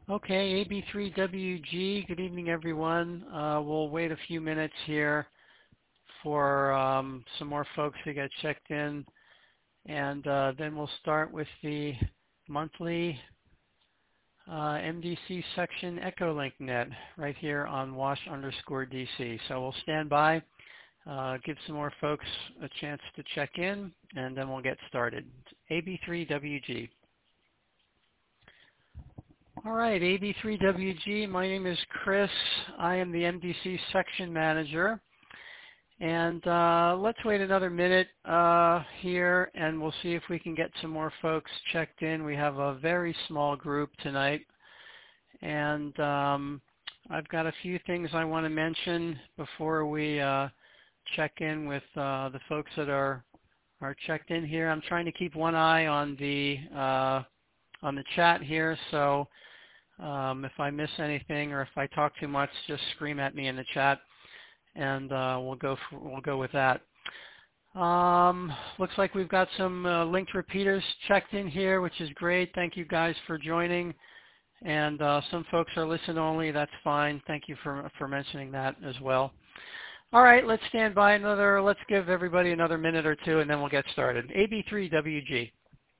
Okay, AB3WG, good evening everyone. We'll wait a few minutes here for some more folks to get checked in, and then we'll start with the monthly MDC section Echolink Net right here on wash_DC. So we'll stand by, give some more folks a chance to check in, and then we'll get started. AB3WG. All right, AB3WG, my name is Chris. I am the MDC section manager. And let's wait another minute here, and we'll see if we can get some more folks checked in. We have a very small group tonight. And I've got a few things I want to mention before we check in with the folks that are checked in here. I'm trying to keep one eye on the chat here, so if I miss anything or if I talk too much, just scream at me in the chat, and we'll go with that. Looks like we've got some linked repeaters checked in here, which is great. Thank you guys for joining. And some folks are listen only. That's fine. Thank you for mentioning that as well. All right, let's stand by let's give everybody another minute or two, and then we'll get started. AB3WG.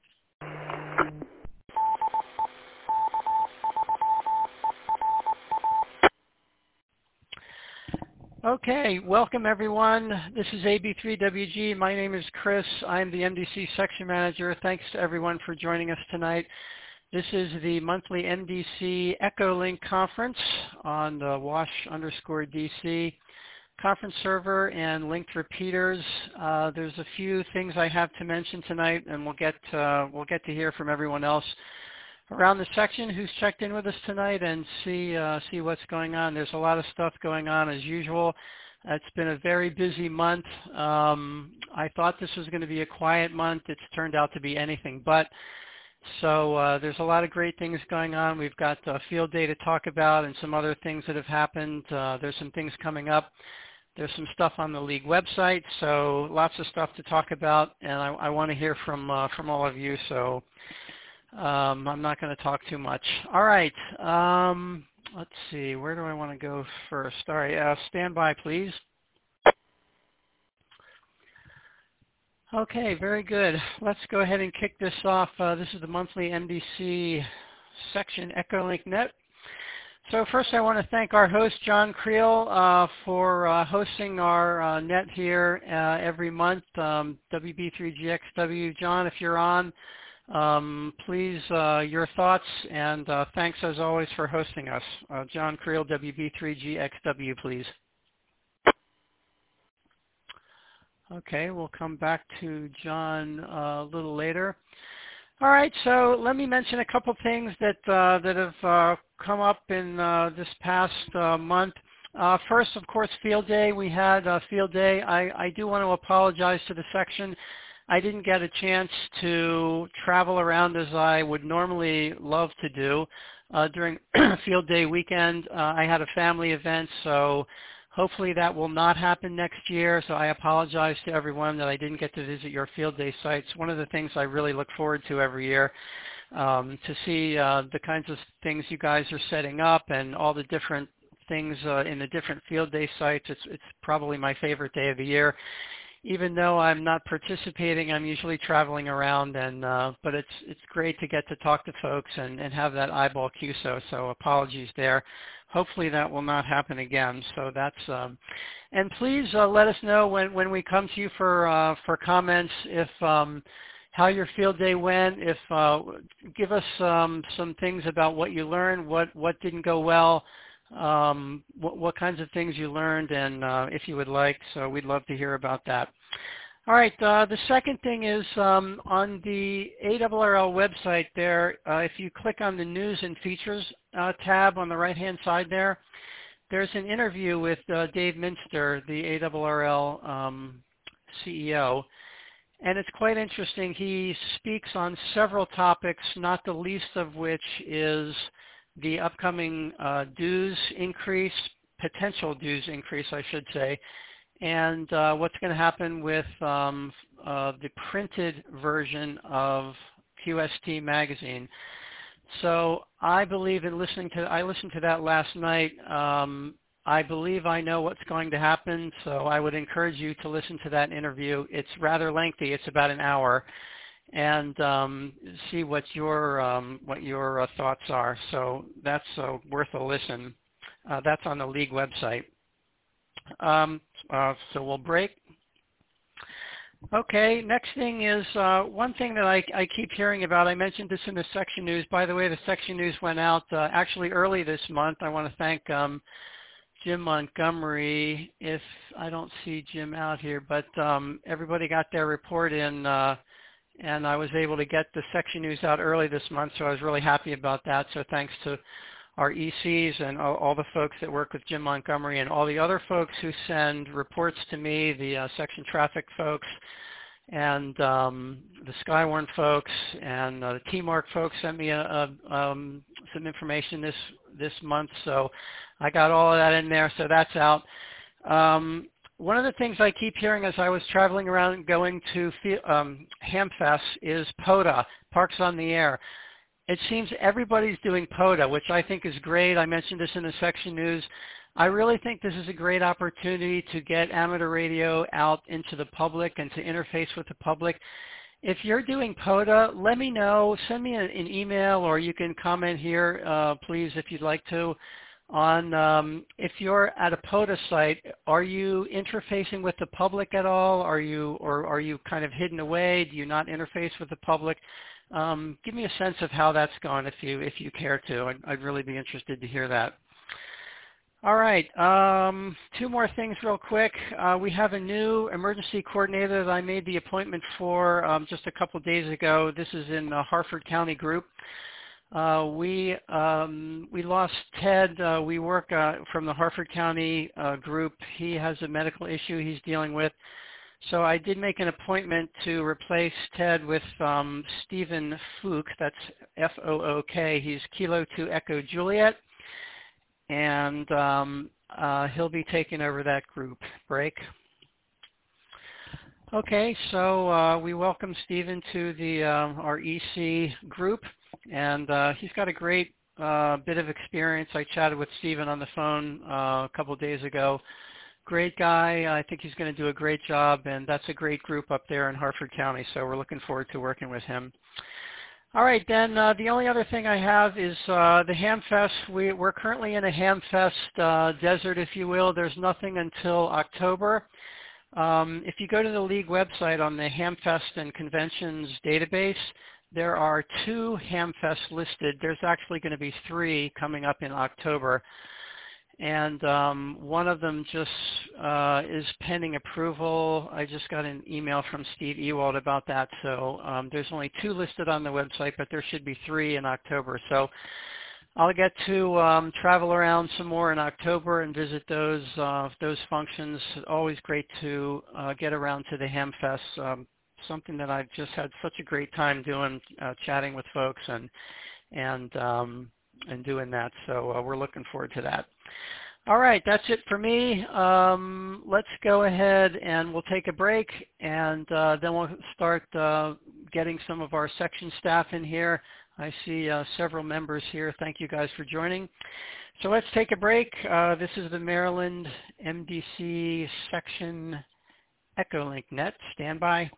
Okay, welcome everyone. This is AB3WG. My name is Chris. I'm the MDC section manager. Thanks to everyone for joining us tonight. This is the monthly MDC Echolink conference on the wash_DC conference server and linked repeaters. There's a few things I have to mention tonight, and we'll get to hear from everyone else around the section who's checked in with us tonight and see what's going on. There's a lot of stuff going on as usual. It's been a very busy month. I thought this was going to be a quiet month. It's turned out to be anything but. So there's a lot of great things going on. We've got field day to talk about and some other things that have happened. There's some things coming up. There's some stuff on the league website, so lots of stuff to talk about, and I want to hear from all of you. So I'm not going to talk too much. All right. Let's see. Where do I want to go first? All right. Stand by, please. Okay. Very good. Let's go ahead and kick this off. This is the monthly MDC section Echolink Net. So first I want to thank our host, John Creel, for hosting our net here every month, WB3GXW. John, if you're on, please, your thoughts, and thanks as always for hosting us. John Creel, WB3GXW, please. Okay, we'll come back to John a little later. All right, so let me mention a couple things that have come up in this past month. First, of course, field day. We had field day. I do want to apologize to the section. I didn't get a chance to travel around as I would normally love to do during field day weekend. I had a family event, so hopefully that will not happen next year. So I apologize to everyone that I didn't get to visit your field day sites. One of the things I really look forward to every year, to see the kinds of things you guys are setting up and all the different things in the different field day sites. It's probably my favorite day of the year. Even though I'm not participating, I'm usually traveling around, and but it's great to get to talk to folks and have that eyeball QSO. So apologies there. Hopefully that will not happen again. So that's and please let us know when we come to you for comments if how your field day went. If give us some things about what you learned, what didn't go well. What kinds of things you learned, and if you would like, so we'd love to hear about that. All right, the second thing is on the ARRL website there, if you click on the News and Features tab on the right-hand side there, there's an interview with Dave Minster, the ARRL CEO, and it's quite interesting. He speaks on several topics, not the least of which is the upcoming dues increase, potential dues increase, I should say, and what's going to happen with the printed version of QST magazine. So I believe in I listened to that last night. I believe I know what's going to happen, so I would encourage you to listen to that interview. It's rather lengthy. It's about an hour, and see what your thoughts are. So that's worth a listen. That's on the league website. So we'll break. Okay, next thing is one thing that I keep hearing about. I mentioned this in the section news. By the way, the section news went out actually early this month. I want to thank Jim Montgomery. If I don't see Jim out here, but everybody got their report in, and I was able to get the section news out early this month, so I was really happy about that. So thanks to our ECs and all the folks that work with Jim Montgomery and all the other folks who send reports to me, the section traffic folks and the Skywarn folks and the T-Mark folks sent me some information this month. So I got all of that in there, so that's out. One of the things I keep hearing as I was traveling around going to HamFest is POTA, Parks on the Air. It seems everybody's doing POTA, which I think is great. I mentioned this in the section news. I really think this is a great opportunity to get amateur radio out into the public and to interface with the public. If you're doing POTA, let me know. Send me an email, or you can comment here, please, if you'd like to, on if you're at a POTA site, are you interfacing with the public at all? Are you kind of hidden away? Do you not interface with the public? Give me a sense of how that's gone if you care to. I'd really be interested to hear that. All right, two more things real quick. We have a new emergency coordinator that I made the appointment for just a couple days ago. This is in the Harford County group. We lost Ted. We work from the Harford County group. He has a medical issue he's dealing with. So I did make an appointment to replace Ted with Stephen Fook. That's F-O-O-K. He's Kilo 2 Echo Juliet. And he'll be taking over that group. Break. Okay, so we welcome Stephen to the our EC group. And he's got a great bit of experience. I chatted with Stephen on the phone a couple of days ago. Great guy. I think he's going to do a great job, and that's a great group up there in Harford County, so we're looking forward to working with him. All right, then the only other thing I have is the HamFest. We're currently in a HamFest desert, if you will. There's nothing until October. If you go to the league website on the HamFest and Conventions database, there are 2 HamFests listed. There's actually going to be 3 coming up in October. And one of them just is pending approval. I just got an email from Steve Ewald about that. So there's only 2 listed on the website, but there should be 3 in October. So I'll get to travel around some more in October and visit those functions. Always great to get around to the HamFest. Something that I've just had such a great time doing, chatting with folks and doing that. So we're looking forward to that. All right, that's it for me. Let's go ahead and we'll take a break, and then we'll start getting some of our section staff in here. I see several members here. Thank you guys for joining. So let's take a break. This is the Maryland MDC section Echolink Net. Stand by.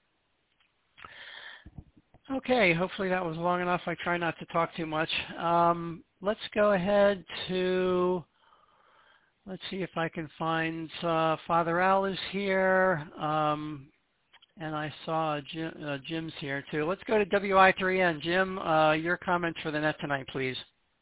Okay, hopefully that was long enough. I try not to talk too much. Let's go ahead to, let's see if I can find, Father Al is here, and I saw Jim's here too. Let's go to WI3N. Jim, your comments for the net tonight, please.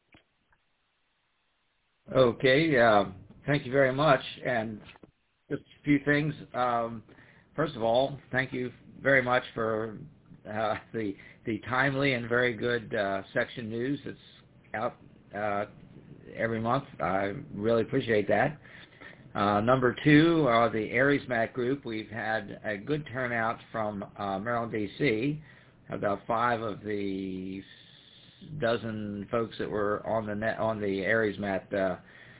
Okay, thank you very much. And just a few things. First of all, thank you very much for the timely and very good section news that's out every month. I really appreciate that. Number 2, the ARESMAT group. We've had a good turnout from Maryland, D.C. About 5 of the dozen folks that were on the net on the ARESMAT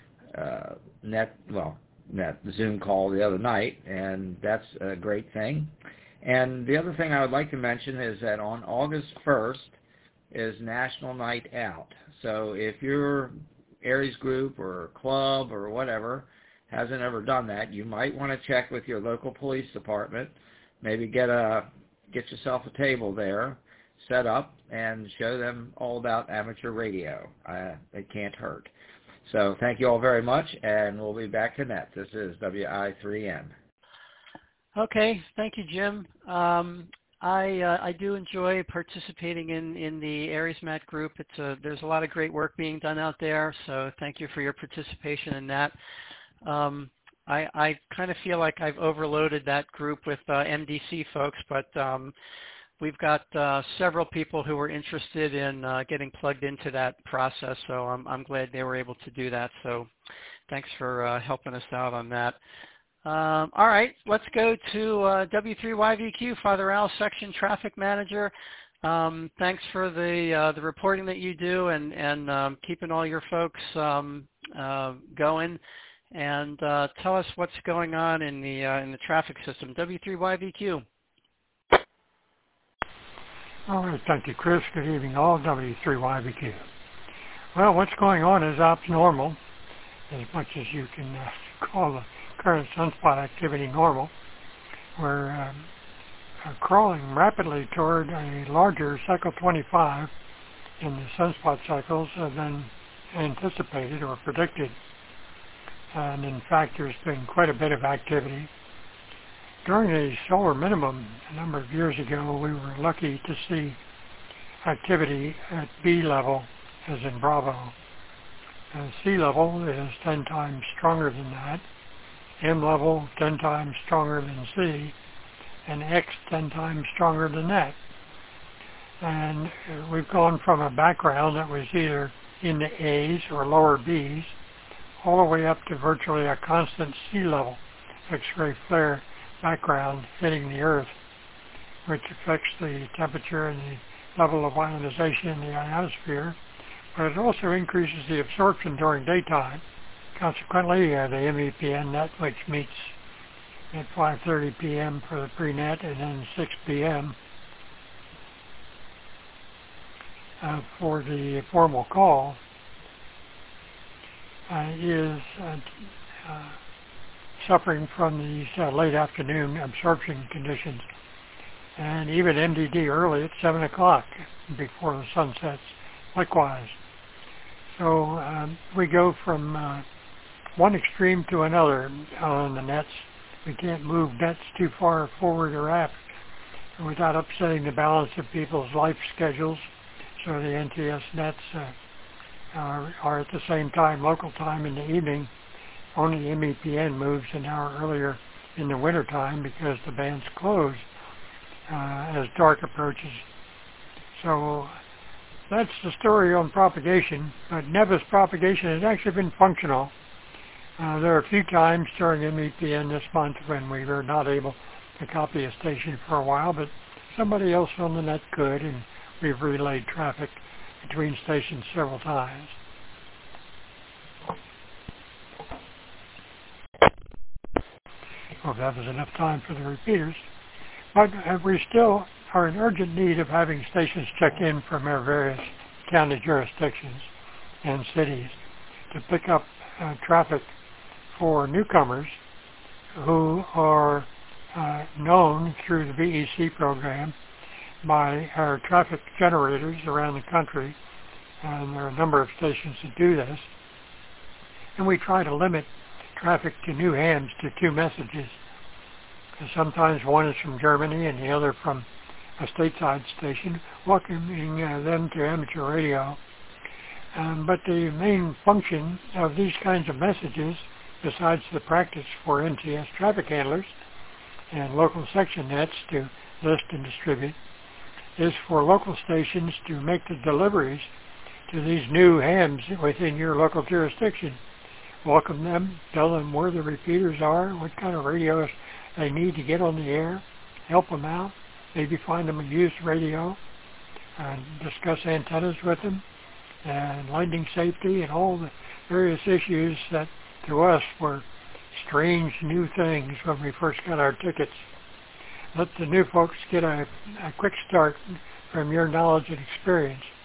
Zoom call the other night, and that's a great thing. And the other thing I would like to mention is that on August 1st, is National Night Out. So if your Aries group or club or whatever hasn't ever done that, you might want to check with your local police department. Maybe get yourself a table there, set up, and show them all about amateur radio. It can't hurt. So thank you all very much, and we'll be back to net. This is WI3M. Okay, thank you, Jim. I do enjoy participating in the AriesMat group. There's a lot of great work being done out there, so thank you for your participation in that. I kind of feel like I've overloaded that group with MDC folks, but we've got several people who are interested in getting plugged into that process, so I'm glad they were able to do that. So thanks for helping us out on that. All right, let's go to W3YVQ, Father Al, Section Traffic Manager. Thanks for the reporting that you do and keeping all your folks going. And tell us what's going on in the traffic system. W3YVQ. All right, thank you, Chris. Good evening, all. W3YVQ. Well, what's going on is abnormal, as much as you can call the current sunspot activity normal. We're crawling rapidly toward a larger cycle 25 in the sunspot cycles than anticipated or predicted. And in fact, there's been quite a bit of activity. During the solar minimum a number of years ago, we were lucky to see activity at B level, as in Bravo. C level is 10 times stronger than that, M level 10 times stronger than C, and X 10 times stronger than that. And we've gone from a background that was either in the A's or lower B's, all the way up to virtually a constant sea level X-ray flare background hitting the Earth, which affects the temperature and the level of ionization in the ionosphere, but it also increases the absorption during daytime. Consequently, the MEPN net, which meets at 5:30 p.m. for the pre-net and then 6 p.m. For the formal call, is suffering from these late afternoon absorption conditions, and even MDD early at 7 o'clock before the sun sets likewise. So we go from one extreme to another on the nets. We can't move nets too far forward or aft without upsetting the balance of people's life schedules. So the NTS nets are at the same time, local time in the evening. Only MEPN moves an hour earlier in the wintertime because the bands close as dark approaches. So that's the story on propagation. But Nevis propagation has actually been functional. There are a few times during MEPN this month when we were not able to copy a station for a while, but somebody else on the net could, and we've relayed traffic between stations several times. Hope that was enough time for the repeaters. But we still are in urgent need of having stations check in from our various county jurisdictions and cities to pick up traffic for newcomers who are known through the VEC program by our traffic generators around the country, and there are a number of stations that do this. And we try to limit traffic to new hams to 2 messages. And sometimes one is from Germany and the other from a stateside station, welcoming them to amateur radio. But the main function of these kinds of messages, besides the practice for NTS traffic handlers and local section nets to list and distribute, is for local stations to make the deliveries to these new hams within your local jurisdiction. Welcome them, tell them where the repeaters are, what kind of radios they need to get on the air, help them out, maybe find them a used radio, and discuss antennas with them, and lightning safety, and all the various issues that to us were strange new things when we first got our tickets. Let the new folks get a quick start from your knowledge and experience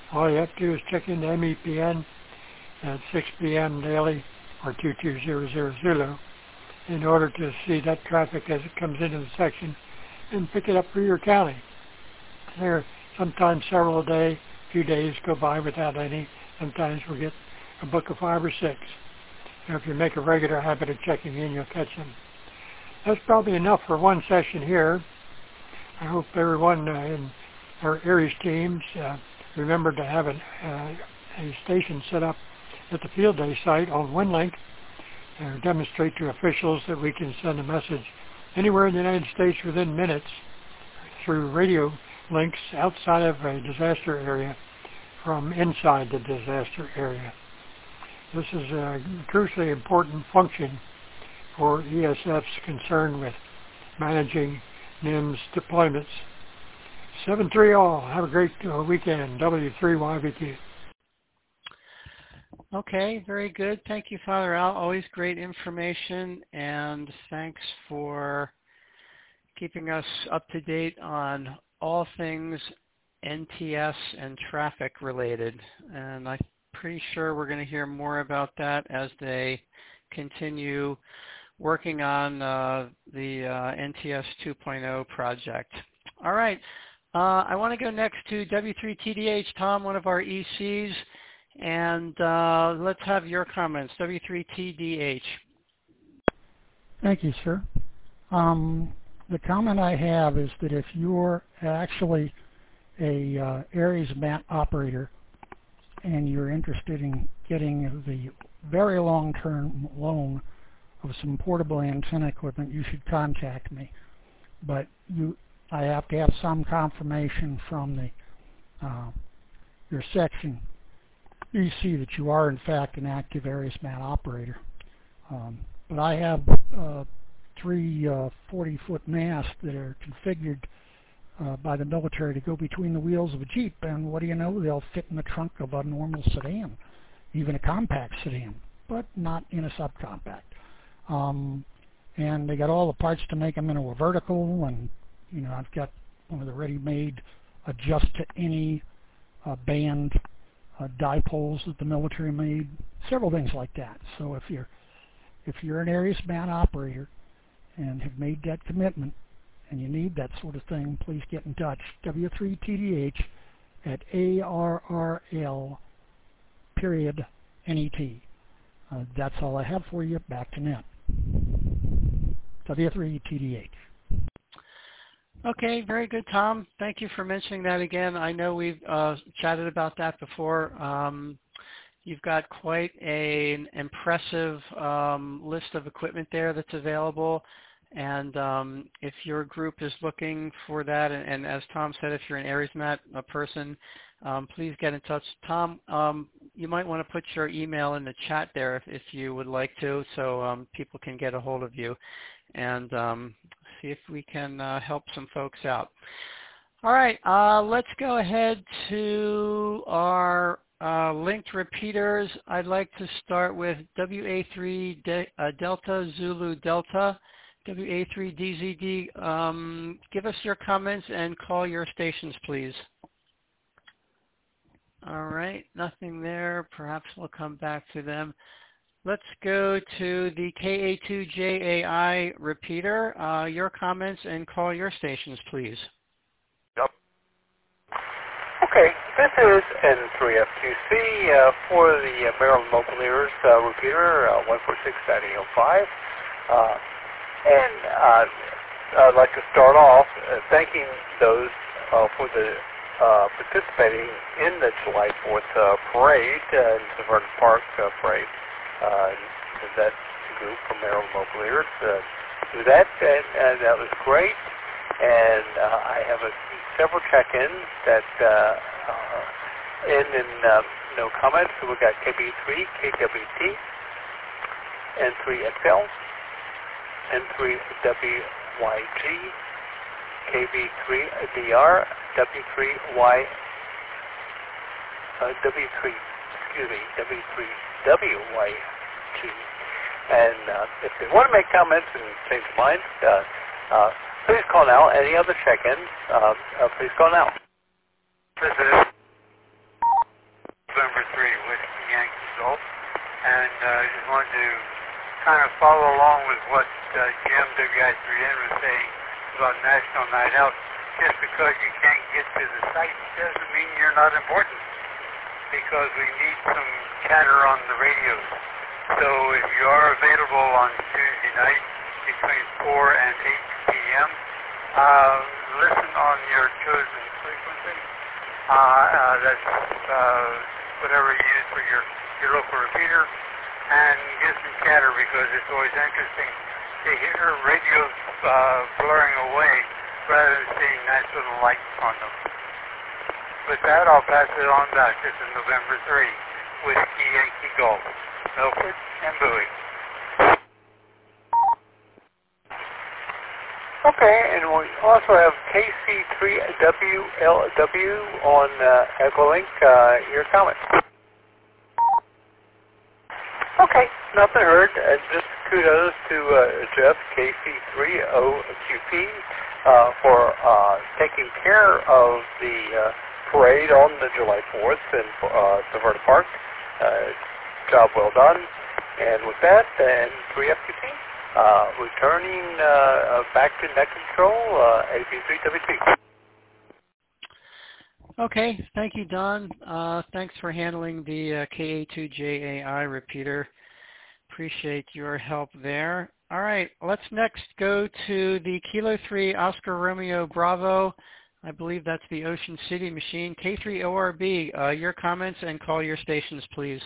All you have to do is check into MEPN at 6 p.m. daily or 22000 Zulu in order to see that traffic as it comes into the section and pick it up for your county. There are sometimes several a day, a few days go by without any. Sometimes we get a book of 5 or 6. And if you make a regular habit of checking in, you'll catch them. That's probably enough for one session here. I hope everyone in our Aries teams remember to have a station set up at the Field Day site on WinLink and demonstrate to officials that we can send a message anywhere in the United States within minutes through radio links outside of a disaster area from inside the disaster area. This is a crucially important function for ESF's concern with managing NIMS deployments. 7-3 all. Have a great weekend. W3YBQ. Okay, very good. Thank you, Father Al. Always great information, and thanks for keeping us up to date on all things NTS and traffic related. And I'm pretty sure we're going to hear more about that as they continue working on the NTS 2.0 project. All right. I want to go next to W3TDH, Tom, one of our ECs, and let's have your comments. W3TDH. Thank you, sir. The comment I have is that if you're actually a Aries MAT operator and you're interested in getting the very long-term loan of some portable antenna equipment, you should contact me. But I have to have some confirmation from the your section EC that you are in fact an active Aries MAT operator. But I have 3 40-foot masts that are configured by the military to go between the wheels of a Jeep, and what do you know, they'll fit in the trunk of a normal sedan, even a compact sedan, but not in a subcompact. And they got all the parts to make them into a vertical, and you know, I've got one of the ready-made adjust to any band dipoles that the military made, several things like that. So if you're an Aries MAT operator and have made that commitment and you need that sort of thing, please get in touch. W3TDH at ARRL.net. That's all I have for you. Back to net. W3TDH. Okay, very good, Tom. Thank you for mentioning that again. I know we've chatted about that before. You've got quite an impressive list of equipment there that's available. And if your group is looking for that, and as Tom said, if you're an Aries MAT person, please get in touch. Tom, you might want to put your email in the chat there if you would like to, so people can get a hold of you and see if we can help some folks out. All right, let's go ahead to our linked repeaters. I'd like to start with WA3 Delta Zulu Delta. WA3DZD, give us your comments and call your stations, please. All right, nothing there. Perhaps we'll come back to them. Let's go to the KA2JAI repeater. Your comments and call your stations, please. Yep. Okay, this is N3FQC for the Maryland Local Leaders repeater, 146.805. And I'd like to start off thanking those for the participating in the July 4th parade, the Vernon Park parade. That group from Maryland Local Leaders do that, and that was great. And I have several check-ins that end in no comments. So we got KB3, KWT, N3XL, N3WYG, KB3DR, W3WYG, and if they want to make comments and change their minds, please call now. Any other check-ins, please call now. This is November 3, Whiskey Yankee Golf. And I just wanted to kind of follow along with what Jim WI3N was saying about National Night Out. Just because you can't get to the site doesn't mean you're not important, because we need some chatter on the radios. So if you are available on Tuesday night between 4 and 8 p.m., listen on your chosen frequency. That's whatever you use for your local repeater, and get some chatter, because it's always interesting to hear radios blurring away rather than seeing nice little lights on them. With that, I'll pass it on back. This is November 3, Whiskey Yankee Golf, Milford and Bowie. Okay, and we also have KC3WLW on Echolink. Your comments? Okay, nothing heard. Just kudos to Jeff, KC3OQP, for taking care of the parade on the July 4th in Severna Park. Job well done. And with that, and 3FQP, returning back to net control, AP3WT. Okay, thank you, Don. Thanks for handling the KA2JAI repeater. Appreciate your help there. All right, let's next go to the Kilo 3 Oscar Romeo Bravo. I believe that's the Ocean City machine. K3ORB, your comments and call your stations, please.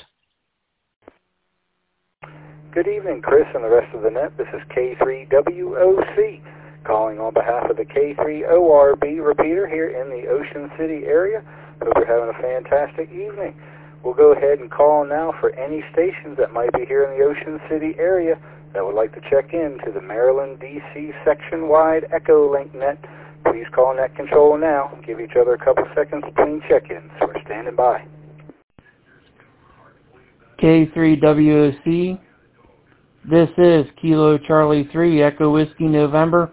Good evening, Chris and the rest of the net. This is K3WOC, calling on behalf of the K3ORB repeater here in the Ocean City area. Hope you're having a fantastic evening. We'll go ahead and call now for any stations that might be here in the Ocean City area that would like to check in to the Maryland, D.C. section-wide Echolink net. Please call net control now. Give each other a couple seconds between check-ins. We're standing by. K3WOC. This is Kilo Charlie 3 Echo Whiskey November.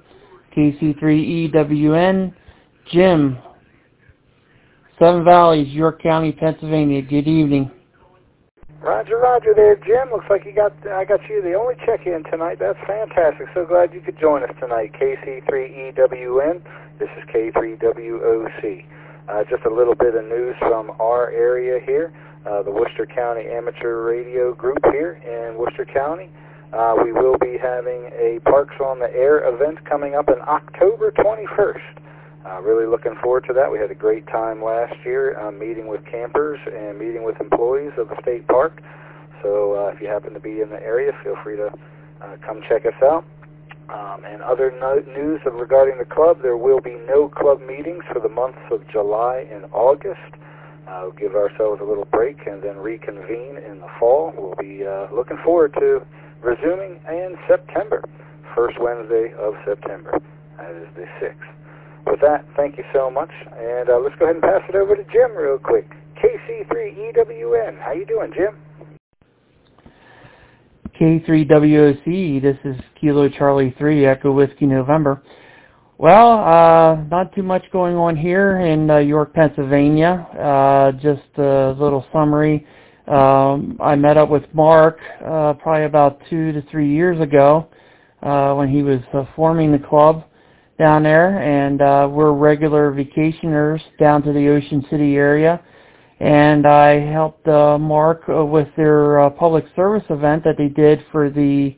KC3EWN. Jim. Seven Valleys, York County, Pennsylvania. Good evening. Roger, roger there, Jim. Looks like I got you the only check-in tonight. That's fantastic. So glad you could join us tonight. KC3EWN. This is K3WOC. Just a little bit of news from our area here, the Worcester County Amateur Radio Group here in Worcester County. We will be having a Parks on the Air event coming up on October 21st. Really looking forward to that. We had a great time last year meeting with campers and meeting with employees of the state park. So if you happen to be in the area, feel free to come check us out. And other news regarding the club, there will be no club meetings for the months of July and August. We'll give ourselves a little break and then reconvene in the fall. We'll be looking forward to resuming in September, first Wednesday of September. That is the 6th. With that, thank you so much, and let's go ahead and pass it over to Jim real quick. KC3EWN. How you doing, Jim? K3WOC. This is Kilo Charlie 3 Echo Whiskey November. Well, not too much going on here in York, Pennsylvania. Just a little summary. I met up with Mark probably about 2 to 3 years ago when he was forming the club down there, and we're regular vacationers down to the Ocean City area. And I helped Mark with their public service event that they did for the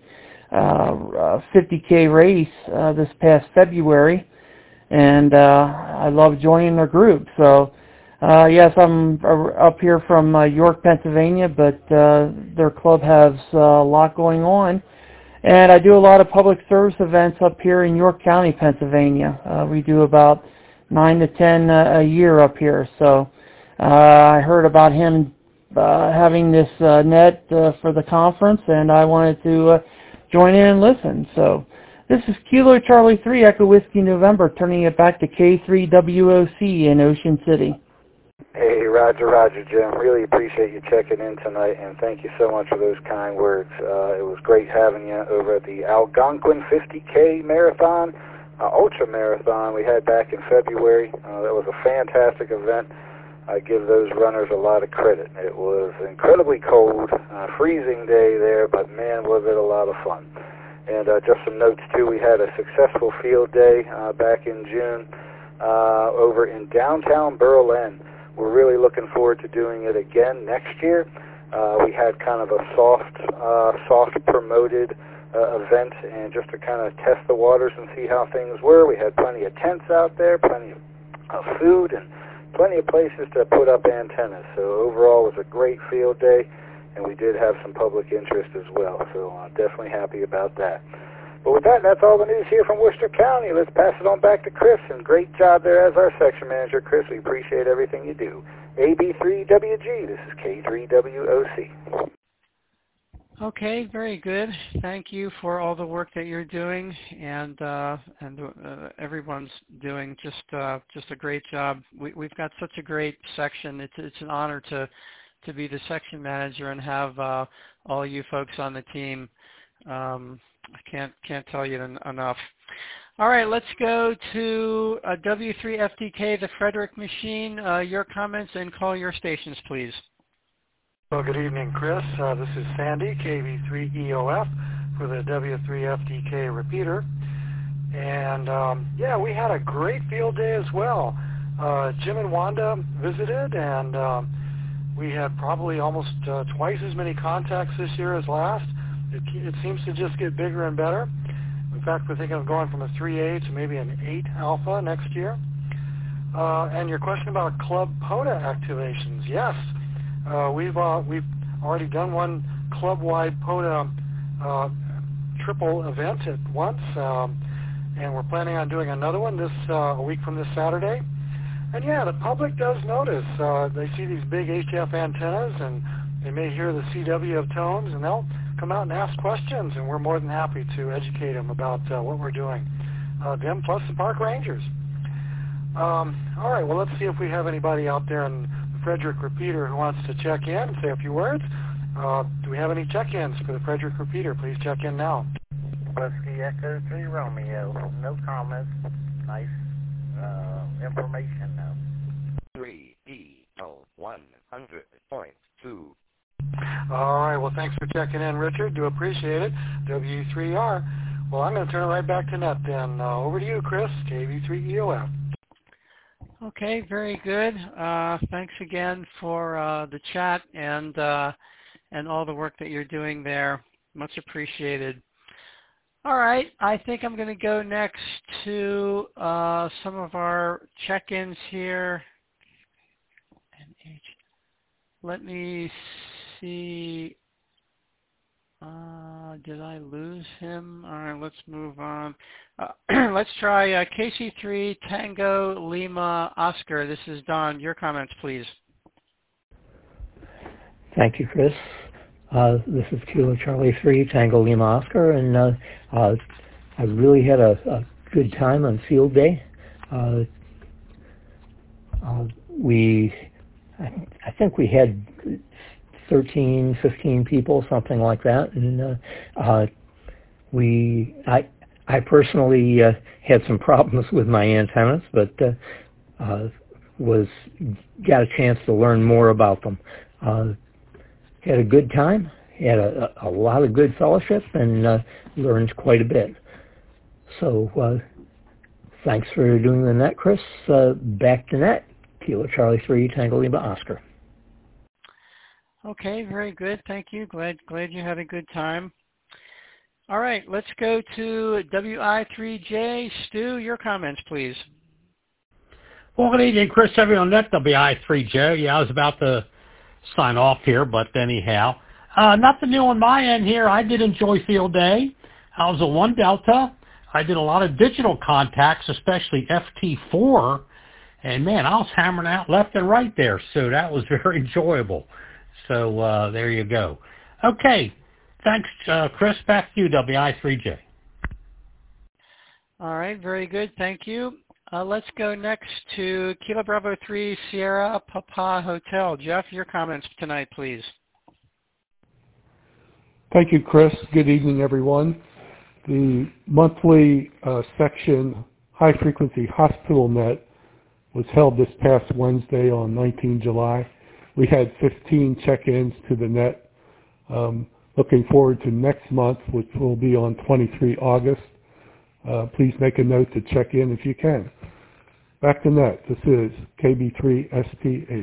50K race this past February. And I love joining their group. So yes, I'm up here from York, Pennsylvania, but their club has a lot going on. And I do a lot of public service events up here in York County, Pennsylvania. We do about 9 to 10 a year up here. So I heard about him having this net for the conference, and I wanted to join in and listen. So this is Kilo Charlie 3 Echo Whiskey November, turning it back to K3WOC in Ocean City. Hey, Roger, Roger, Jim. Really appreciate you checking in tonight, and thank you so much for those kind words. It was great having you over at the Algonquin 50K Marathon, Ultra Marathon we had back in February. That was a fantastic event. I give those runners a lot of credit. It was incredibly cold, freezing day there, but man, was it a lot of fun. And just some notes too, we had a successful field day back in June over in downtown Berlin. We're really looking forward to doing it again next year. We had kind of a soft promoted event, and just to kind of test the waters and see how things were. We had plenty of tents out there, plenty of food, and plenty of places to put up antennas. So overall, it was a great field day, and we did have some public interest as well. So definitely happy about that. But with that, that's all the news here from Worcester County. Let's pass it on back to Chris, and great job there as our section manager, Chris. We appreciate everything you do. AB3WG, this is K3WOC. Okay, very good. Thank you for all the work that you're doing, and everyone's doing just a great job. We've got such a great section. It's an honor to be the section manager and have all you folks on the team. I can't tell you enough. All right, let's go to W3FDK, the Frederick machine. Your comments and call your stations, please. Well, good evening, Chris. This is Sandy, KV3EOF for the W3FDK repeater. And yeah, we had a great field day as well. Jim and Wanda visited, and we had probably almost twice as many contacts this year as last. It seems to just get bigger and better. In fact, we're thinking of going from a 3A to maybe an 8 alpha next year. And your question about Club POTA activations, yes. We've already done one club-wide POTA triple event at once, and we're planning on doing another one a week from this Saturday. And yeah, the public does notice. They see these big HF antennas, and they may hear the CW of tones, and they'll come out and ask questions, and we're more than happy to educate them about what we're doing. Them plus the park rangers. All right, well, let's see if we have anybody out there in the Frederick repeater who wants to check in and say a few words. Do we have any check-ins for the Frederick repeater? Please check in now. Whiskey Echo 3 Romeo. No comments. Nice information now. 3EO 100.2. All right, well, thanks for checking in, Richard. Do appreciate it. W3R. Well, I'm going to turn it right back to Net then. Over to you, Chris, KV3EOF. Okay, very good. Thanks again for the chat and all the work that you're doing there. Much appreciated. All right, I think I'm going to go next to some of our check-ins here. Let me see. Did I lose him? All right, let's move on. Let's try KC3 Tango Lima Oscar. This is Don. Your comments, please. Thank you, Chris. This is Kilo Charlie 3 Tango Lima Oscar, and I really had a good time on field day. I think we had 13, 15 people, something like that, and I personally had some problems with my antennas, but got a chance to learn more about them. Had a good time, had a lot of good fellowship, and learned quite a bit. So thanks for doing the net, Chris. Back to net. Kilo Charlie 3 Tango Lima Oscar. Okay, very good. Thank you. Glad you had a good time. All right, let's go to WI3J. Stu, your comments, please. Well, good evening, Chris. Everyone on WI3J. Yeah, I was about to sign off here, but anyhow. Nothing new on my end here. I did enjoy field day. I was a 1 Delta. I did a lot of digital contacts, especially FT4. And, man, I was hammering out left and right there, so that was very enjoyable. So there you go. Okay. Thanks, Chris. Back to you, WI3J. All right. Very good. Thank you. Let's go next to Kilo Bravo 3 Sierra Papa Hotel. Jeff, your comments tonight, please. Thank you, Chris. Good evening, everyone. The monthly section high-frequency hospital net was held this past Wednesday on 19 July. We had 15 check-ins to the net. Looking forward to next month, which will be on 23 August. Please make a note to check in if you can. Back to net. This is KB3STH.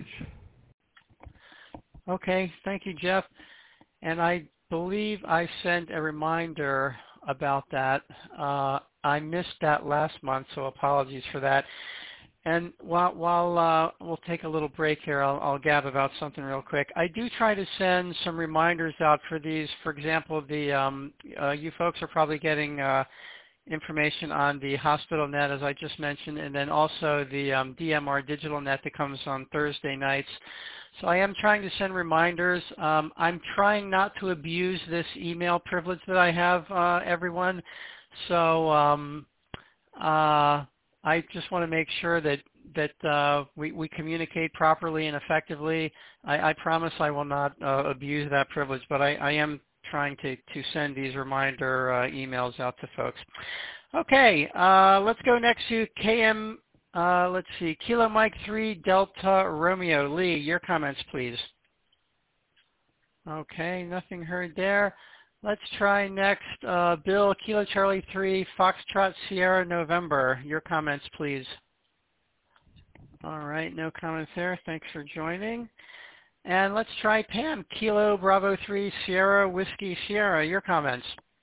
Okay, thank you, Jeff. And I believe I sent a reminder about that. I missed that last month, so apologies for that. And while we'll take a little break here, I'll gab about something real quick. I do try to send some reminders out for these. For example, you folks are probably getting information on the hospital net, as I just mentioned, and then also the DMR digital net that comes on Thursday nights. So I am trying to send reminders. I'm trying not to abuse this email privilege that I have, everyone. So I just want to make sure that we communicate properly and effectively. I promise I will not abuse that privilege, but I am trying to send these reminder emails out to folks. Okay, let's go next to KM, let's see, Kilo Mike 3 Delta Romeo. Lee, your comments, please. Okay, nothing heard there. Let's try next, Bill, Kilo Charlie 3 Foxtrot Sierra November. Your comments, please. All right, no comments there. Thanks for joining. And let's try Pam, Kilo Bravo 3 Sierra Whiskey Sierra. Your comments.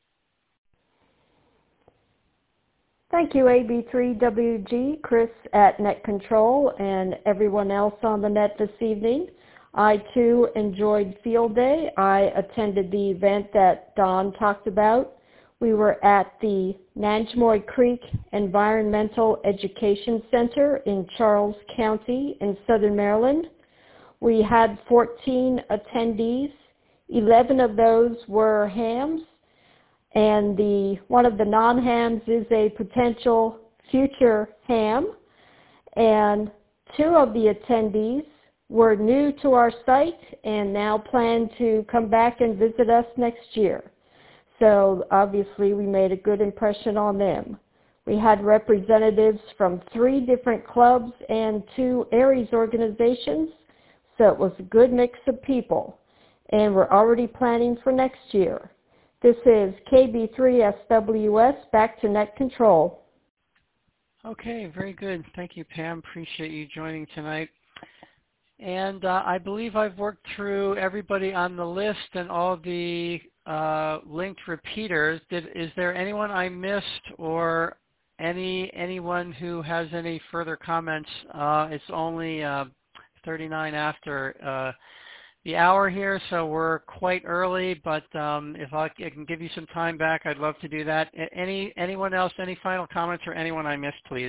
Thank you, AB3WG, Chris at Net Control, and everyone else on the net this evening. I, too, enjoyed Field Day. I attended the event that Don talked about. We were at the Nanjemoy Creek Environmental Education Center in Charles County in Southern Maryland. We had 14 attendees. 11 of those were hams, and one of the non-hams is a potential future ham. And 2 of the attendees were new to our site and now plan to come back and visit us next year. So obviously we made a good impression on them. We had representatives from 3 different clubs and 2 Aries organizations, so it was a good mix of people. And we're already planning for next year. This is KB3SWS, back to Net Control. Okay, very good. Thank you, Pam. Appreciate you joining tonight. And I believe I've worked through everybody on the list and all the linked repeaters. Is there anyone I missed or anyone who has any further comments? It's only 39 after the hour here, so we're quite early, but if I can give you some time back, I'd love to do that. Anyone else, any final comments or anyone I missed, please?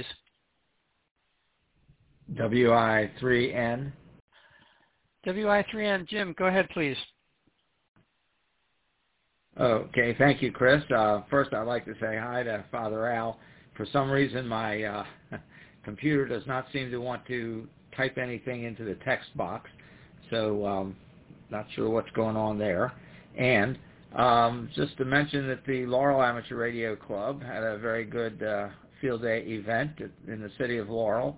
WI3N. WI3N, Jim, go ahead, please. Okay, thank you, Chris. First, I'd like to say hi to Father Al. For some reason, my computer does not seem to want to type anything into the text box, so not sure what's going on there. And just to mention that the Laurel Amateur Radio Club had a very good field day event in the city of Laurel.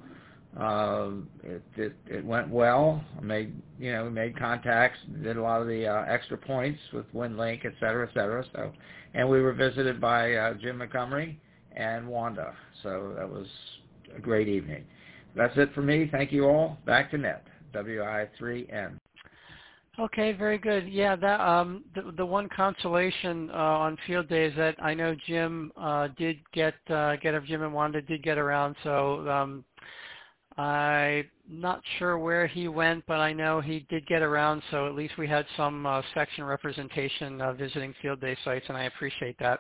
It went well. We made contacts, did a lot of the extra points with WinLink, et cetera, et cetera. So, and we were visited by Jim Montgomery and Wanda. So that was a great evening. That's it for me. Thank you all. Back to net. WI3N. Okay, very good. Yeah, that the one consolation on field days that I know Jim did Jim and Wanda did get around. So I'm not sure where he went, but I know he did get around. So at least we had some section representation visiting field day sites, and I appreciate that.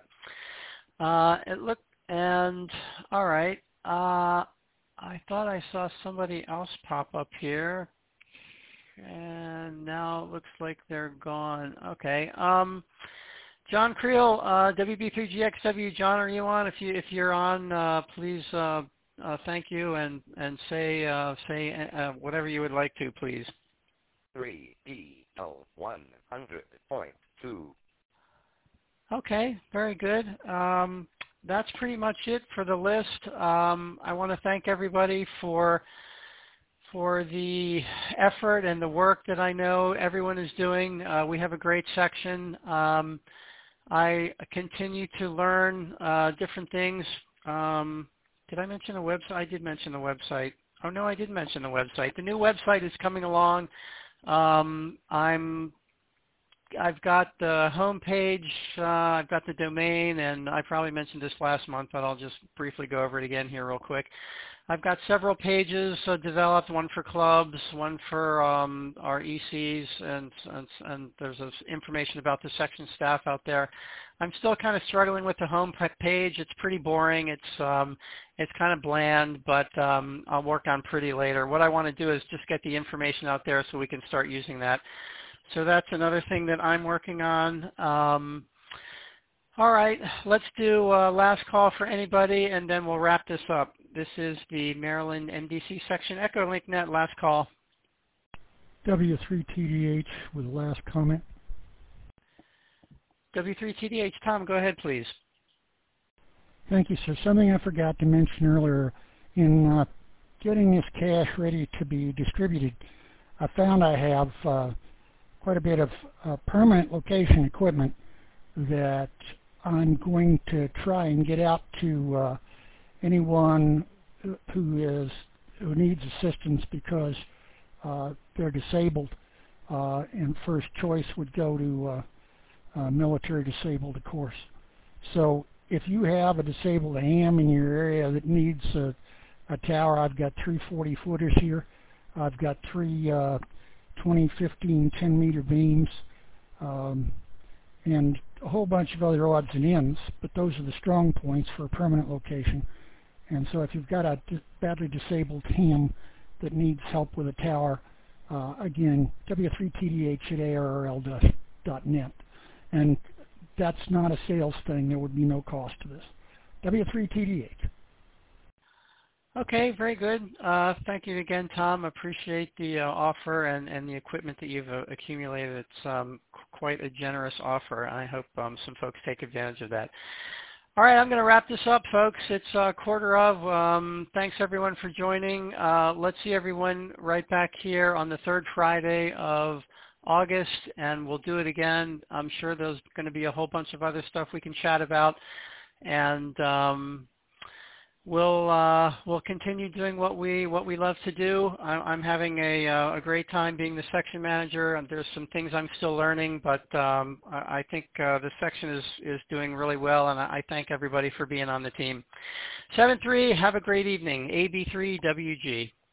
All right. I thought I saw somebody else pop up here, and now it looks like they're gone. Okay. John Creel, WB3GXW. John, are you on? If you're on, please thank you and say whatever you would like to, please. 3EL 100.2. Okay, very good. That's pretty much it for the list. I want to thank everybody for for the effort and the work that I know everyone is doing. We have a great section. I continue to learn different things. Did I mention the website? I did mention the website. Oh, no, I didn't mention the website. The new website is coming along. I've got the home page, I've got the domain, and I probably mentioned this last month, but I'll just briefly go over it again here real quick. I've got several pages developed, one for clubs, one for our ECs, and there's information about the section staff out there. I'm still kind of struggling with the home page. It's pretty boring. It's kind of bland, but I'll work on pretty later. What I want to do is just get the information out there so we can start using that. So that's another thing that I'm working on. All right, let's do last call for anybody, and then we'll wrap this up. This is the Maryland MDC section. Echolink Net, last call. W3TDH with the last comment. W3TDH, Tom, go ahead, please. Thank you, sir. Something I forgot to mention earlier, in getting this cache ready to be distributed, I found I have quite a bit of permanent location equipment that I'm going to try and get out to anyone who needs assistance because they're disabled, and first choice would go to military disabled, of course. So if you have a disabled ham in your area that needs a tower, I've got 3 40-footers here. I've got 3 20, 15, 10-meter beams, and a whole bunch of other odds and ends, but those are the strong points for a permanent location. And so if you've got a badly disabled ham that needs help with a tower, again, W3TDH@ARRL.net. And that's not a sales thing. There would be no cost to this. W3TDH. Okay, very good. Thank you again, Tom. Appreciate the offer and the equipment that you've accumulated. It's quite a generous offer. I hope some folks take advantage of that. All right, I'm going to wrap this up, folks. It's 1:15. Thanks, everyone, for joining. Let's see everyone right back here on the 3rd Friday of August, and we'll do it again. I'm sure there's going to be a whole bunch of other stuff we can chat about, and we'll continue doing what we love to do. I'm having a great time being the section manager, and there's some things I'm still learning, but I think the section is doing really well, and I thank everybody for being on the team. 7-3, have a great evening. AB3WG.